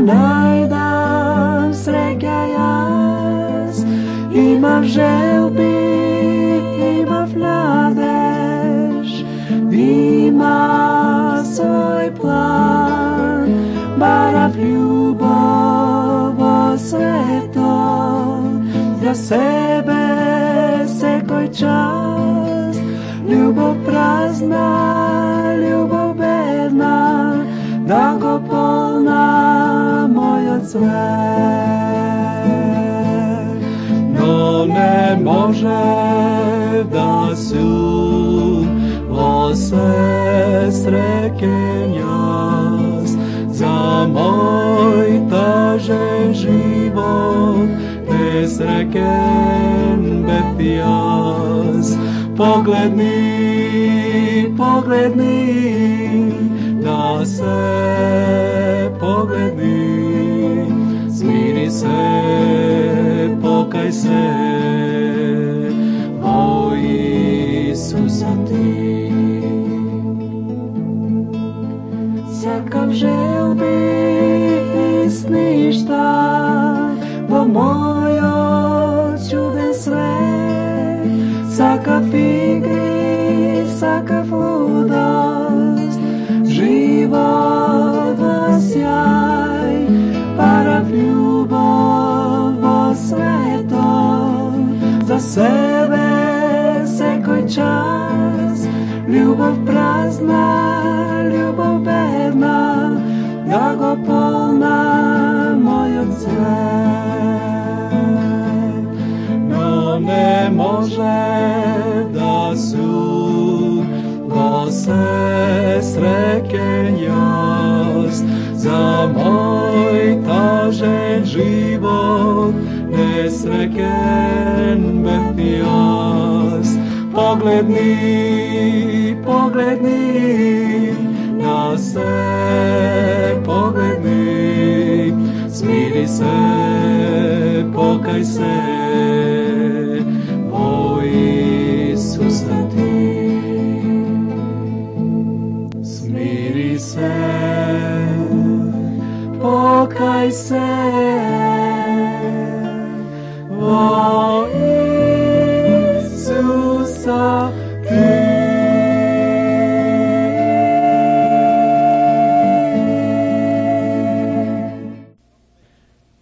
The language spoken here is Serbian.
najdam sreća jas, ima želbi, ima vladeš, ima svoj plan, bara ljubovo sveto, za sebe sekoj čas, ljubav prazna, ljubav bedna, da go polna moj od sve. No ne može da su o sestre kenjas, za moj tažen život nesreken betijas. Pogledni, pogledni, da se pogledni, smiri se, pokaj se, o Isusa ti. Sakav želbi ništa, bo moj čuden svet, sakav igri, sakav ludost, život sjaj, para ljubovo sveto, za sebe sekoj čas, ljubav prazna, ljubav bedna, da go polna moj od sve. No ne može da su go sestre kenjas, za moj tažen život nesreken betijas. Pogledni, pogledni, na se pogledni, smiri se, pokaj se, o Isusa ti. Smiri se, pokaj se, o